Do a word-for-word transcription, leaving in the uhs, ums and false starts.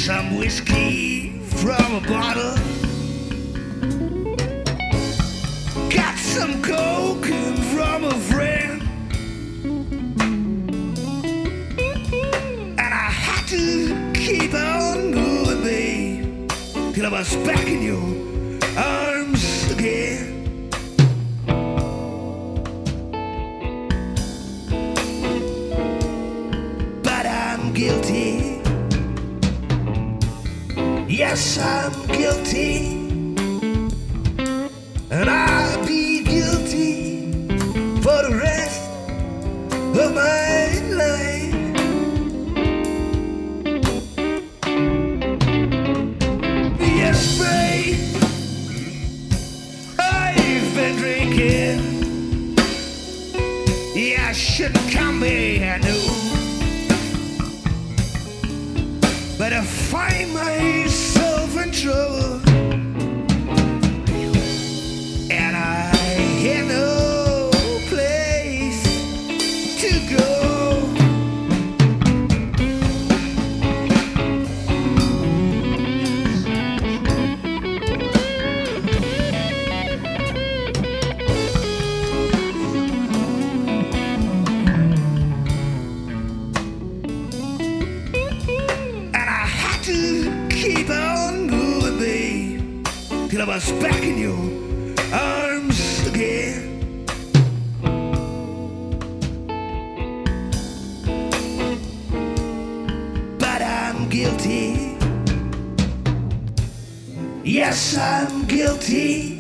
some whiskey from a bottle. Got some coke from a friend. And I had to keep on going, babe, till I was back in your arms again. But I'm guilty. Yes, I'm guilty. And I'll be guilty for the rest of my life. Yes, babe, I've been drinking. Yeah, I shouldn't come here, I know. But I find myself in trouble. Keep on going, babe, till I was back in your arms again. But I'm guilty. Yes, I'm guilty.